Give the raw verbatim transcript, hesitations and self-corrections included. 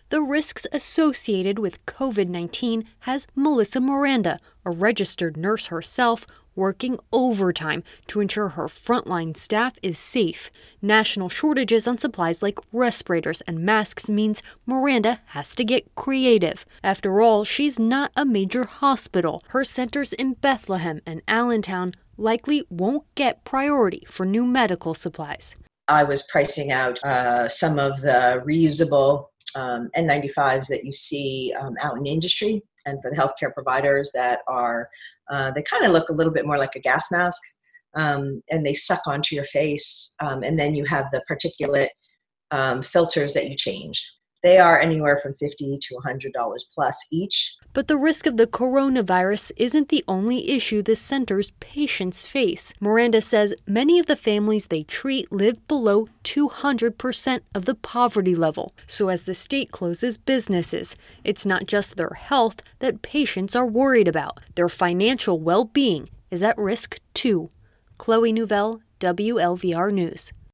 The risks associated with COVID nineteen has Melissa Miranda, a registered nurse herself, working overtime to ensure her frontline staff is safe. National shortages on supplies like respirators and masks means Miranda has to get creative. After all, she's not a major hospital. Her centers in Bethlehem and Allentown likely won't get priority for new medical supplies. I was pricing out uh, some of the reusable um, N ninety-fives that you see um, out in industry, and for the healthcare providers that are, uh, they kind of look a little bit more like a gas mask, um, and they suck onto your face, um, and then you have the particulate um, filters that you change. They are anywhere from fifty dollars to one hundred dollars plus each. But the risk of the coronavirus isn't the only issue the center's patients face. Miranda says many of the families they treat live below two hundred percent of the poverty level. So as the state closes businesses, it's not just their health that patients are worried about. Their financial well-being is at risk too. Chloe Nouvelle, W L V R News.